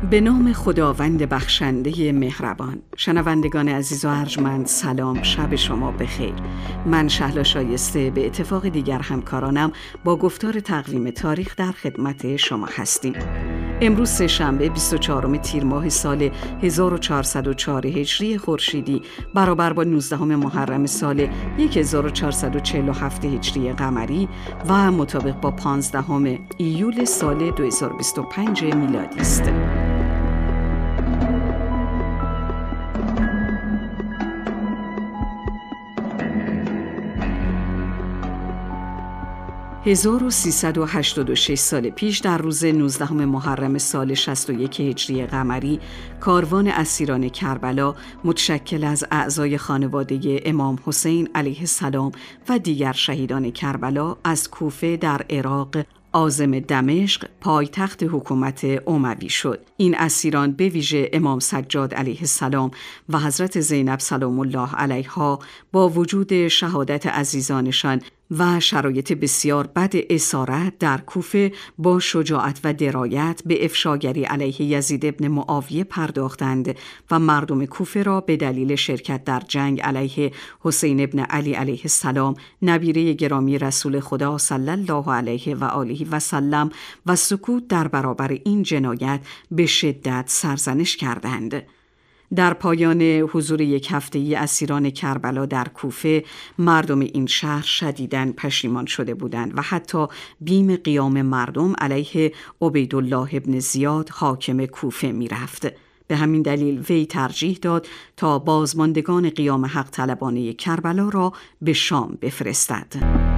به نام خداوند بخشنده مهربان. شنوندگان عزیز و ارجمند، سلام، شب شما بخیر. من شهلا شایسته به اتفاق دیگر همکارانم با گفتار تقویم تاریخ در خدمت شما هستیم. امروز سه‌شنبه 24 تیر ماه سال 1404 هجری خورشیدی برابر با 19 محرم سال 1447 هجری قمری و مطابق با 15 ایول سال 2025 میلادی است. 1386 سال پیش در روز 19 محرم سال 61 هجری قمری، کاروان اسیران کربلا متشکل از اعضای خانواده امام حسین علیه السلام و دیگر شهیدان کربلا از کوفه در عراق عاصمه دمشق پایتخت حکومت اموی شد. این اسیران به ویژه امام سجاد علیه السلام و حضرت زینب سلام الله علیها با وجود شهادت عزیزانشان و شرایط بسیار بد اسارت در کوفه با شجاعت و درایت به افشاگری علیه یزید ابن معاویه پرداختند و مردم کوفه را به دلیل شرکت در جنگ علیه حسین ابن علی علیه السلام نبیره گرامی رسول خدا صلی الله علیه و آله و سلم و سکوت در برابر این جنایت به شدت سرزنش کردند. در پایان حضور یک هفته‌ای اسیران کربلا در کوفه، مردم این شهر شدیداً پشیمان شده بودند و حتی بیم قیام مردم علیه عبیدالله ابن زیاد حاکم کوفه می رفت. به همین دلیل وی ترجیح داد تا بازماندگان قیام حق طلبانه کربلا را به شام بفرستد.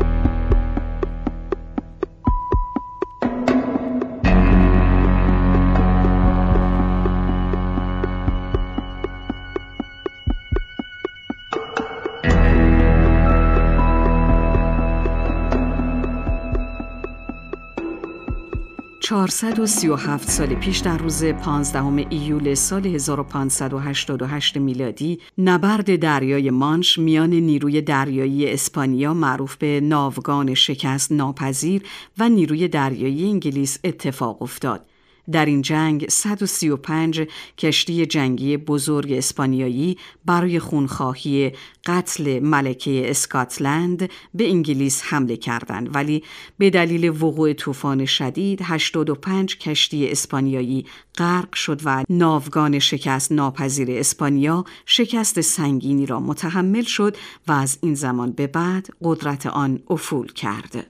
437 سال پیش در روز 15 ایول سال 1588 میلادی، نبرد دریای مانش میان نیروی دریایی اسپانیا معروف به ناوگان شکست ناپذیر و نیروی دریایی انگلیس اتفاق افتاد. در این جنگ 135 کشتی جنگی بزرگ اسپانیایی برای خونخواهی قتل ملکه اسکاتلند به انگلیس حمله کردند، ولی به دلیل وقوع طوفان شدید 85 کشتی اسپانیایی غرق شد و ناوگان شکست ناپذیر اسپانیا شکست سنگینی را متحمل شد و از این زمان به بعد قدرت آن افول کرد.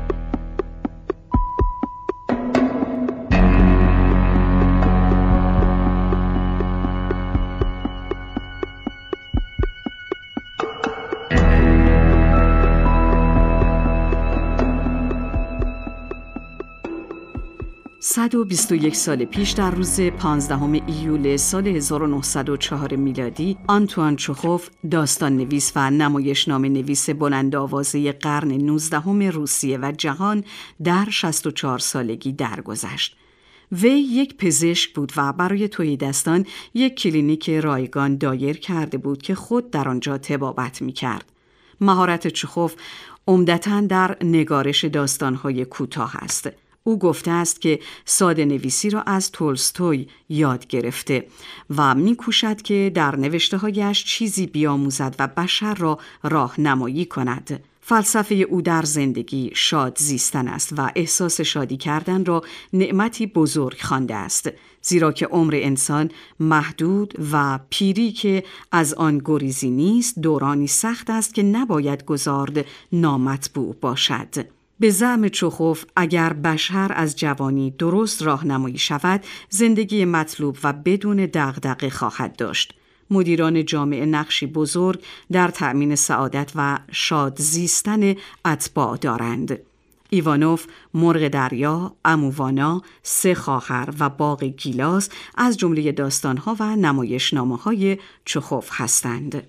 صد و 21 سال پیش در روز 15 ایول سال 1904 میلادی، آنتوان چخوف، داستان نویس و نمایشنامه نویس بلند آوازه قرن 19 روسیه و جهان، در 64 سالگی درگذشت. وی یک پزشک بود و برای تهیدستان یک کلینیک رایگان دایر کرده بود که خود در آنجا طبابت می‌کرد. مهارت چخوف عمدتاً در نگارش داستان‌های کوتاه است. او گفته است که ساده نویسی را از تولستوی یاد گرفته و می‌کوشد که در نوشته‌هایش چیزی بیاموزد و بشر را راهنمایی کند. فلسفه او در زندگی شاد زیستن است و احساس شادی کردن را نعمتی بزرگ خوانده است، زیرا که عمر انسان محدود و پیری که از آن گریزی نیست دورانی سخت است که نباید گذارد نامطبوع باشد. به زعم چخوف، اگر بشر از جوانی درست راهنمایی شود، زندگی مطلوب و بدون دغدغه خواهد داشت. مدیران جامعه نقشی بزرگ در تأمین سعادت و شاد زیستن اتباع دارند. ایوانوف، مرغ دریا، امووانا، 3 خواهر و باغ گیلاس از جمله داستان‌ها و نمایشنامه‌های چخوف هستند.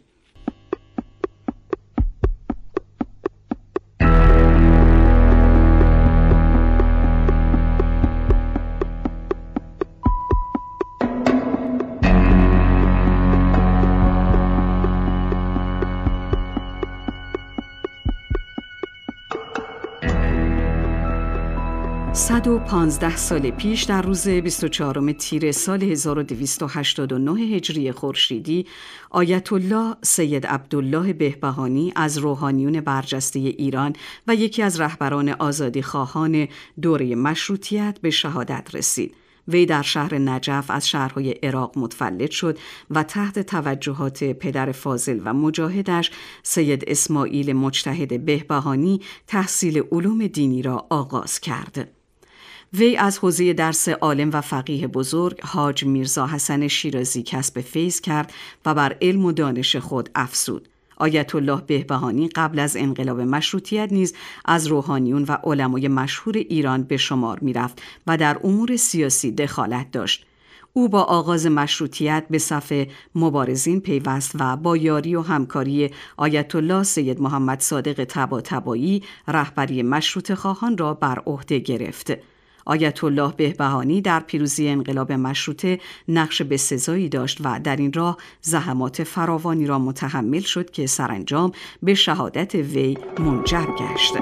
115 سال پیش در روز 24 تیر سال 1289 هجری خورشیدی آیت الله سید عبدالله بهبهانی از روحانیون برجسته ایران و یکی از رهبران آزادیخواهان دوره مشروطیت به شهادت رسید. وی در شهر نجف از شهرهای عراق متولد شد و تحت توجهات پدر فاضل و مجاهدش سید اسماعیل مجتهد بهبهانی تحصیل علوم دینی را آغاز کرد. وی از حوزه درس عالم و فقیه بزرگ حاج میرزا حسن شیرازی کسب فیض کرد و بر علم و دانش خود افزود. آیت الله بهبهانی قبل از انقلاب مشروطیت نیز از روحانیون و علمای مشهور ایران به شمار می‌رفت و در امور سیاسی دخالت داشت. او با آغاز مشروطیت به صف مبارزین پیوست و با یاری و همکاری آیت الله سید محمد صادق طباطبایی رهبری مشروطه خواهان را بر عهده گرفت. آیت الله بهبهانی در پیروزی انقلاب مشروطه نقش بسزایی داشت و در این راه زحمات فراوانی را متحمل شد که سرانجام به شهادت وی منجر گشت.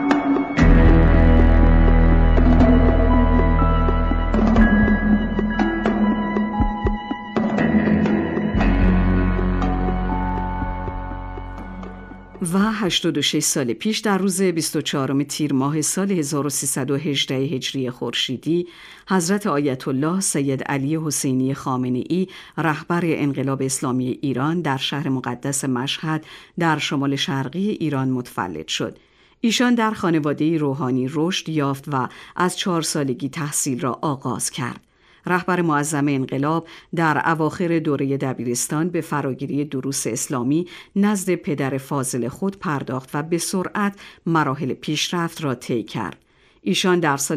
و 86 سال پیش در روز 24 تیر ماه سال 1318 هجری خورشیدی حضرت آیت الله سید علی حسینی خامنه‌ای رهبر انقلاب اسلامی ایران در شهر مقدس مشهد در شمال شرقی ایران متولد شد. ایشان در خانواده روحانی رشد یافت و از 4 سالگی تحصیل را آغاز کرد. رهبر معظم انقلاب در اواخر دوره دبیرستان به فراگیری دروس اسلامی نزد پدر فاضل خود پرداخت و به سرعت مراحل پیشرفت را طی کرد. ایشان در سال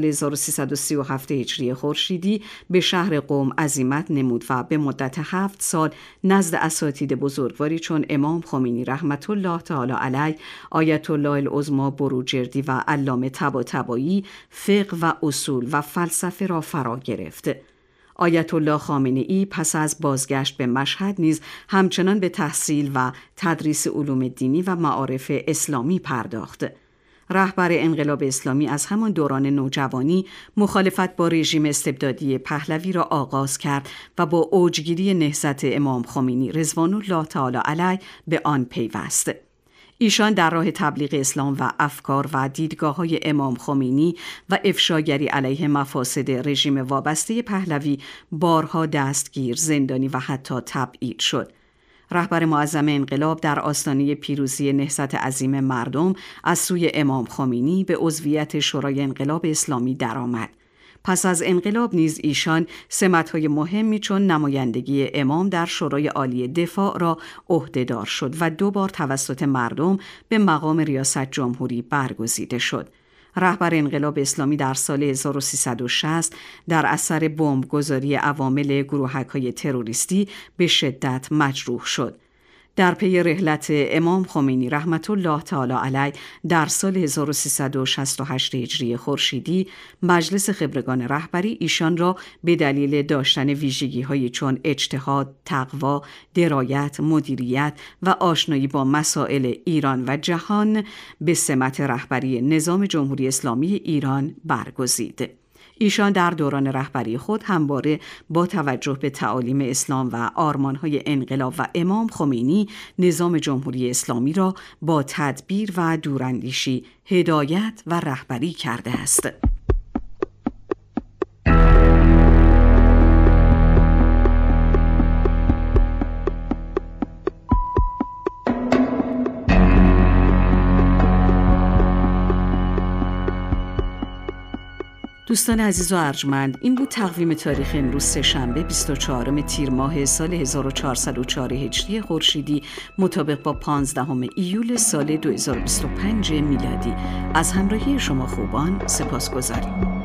1337 هجری خورشیدی به شهر قم عزیمت نمود و به مدت 7 سال نزد اساتید بزرگواری چون امام خمینی رحمت الله تعالی علیه، آیت الله العظمی بروجردی و علامه طباطبایی فقه و اصول و فلسفه را فرا گرفت. آیت الله خامنه‌ای پس از بازگشت به مشهد نیز همچنان به تحصیل و تدریس علوم دینی و معارف اسلامی پرداخت. رهبر انقلاب اسلامی از همان دوران نوجوانی مخالفت با رژیم استبدادی پهلوی را آغاز کرد و با اوجگیری نهضت امام خمینی رضوان الله تعالی علیه به آن پیوست. ایشان در راه تبلیغ اسلام و افکار و دیدگاه‌های امام خمینی و افشاگری علیه مفاسد رژیم وابسته پهلوی بارها دستگیر، زندانی و حتی تبعید شد. رهبر معظم انقلاب در آستانه پیروزی نهضت عظیم مردم از سوی امام خمینی به عضویت شورای انقلاب اسلامی درآمد. پس از انقلاب نیز ایشان سمت‌های مهمی چون نمایندگی امام در شورای عالی دفاع را عهده‌دار شد و 2 بار توسط مردم به مقام ریاست جمهوری برگزیده شد. رهبر انقلاب اسلامی در سال 1360 در اثر بمبگذاری عوامل گروهک‌های تروریستی به شدت مجروح شد. در پی رحلت امام خمینی رحمت الله تعالی علیه در سال 1368 هجری خورشیدی مجلس خبرگان رهبری ایشان را به دلیل داشتن ویژگی‌هایی چون اجتهاد، تقوا، درایت، مدیریت و آشنایی با مسائل ایران و جهان به سمت رهبری نظام جمهوری اسلامی ایران برگزید. ایشان در دوران رهبری خود همواره با توجه به تعالیم اسلام و آرمان‌های انقلاب و امام خمینی نظام جمهوری اسلامی را با تدبیر و دوراندیشی هدایت و رهبری کرده است. دوستان عزیز و ارجمند، این بود تقویم تاریخ امروز سه‌شنبه 24 تیر ماه سال 1404 هجری خورشیدی مطابق با 15 ایول سال 2025 میلادی. از همراهی شما خوبان سپاسگزاریم.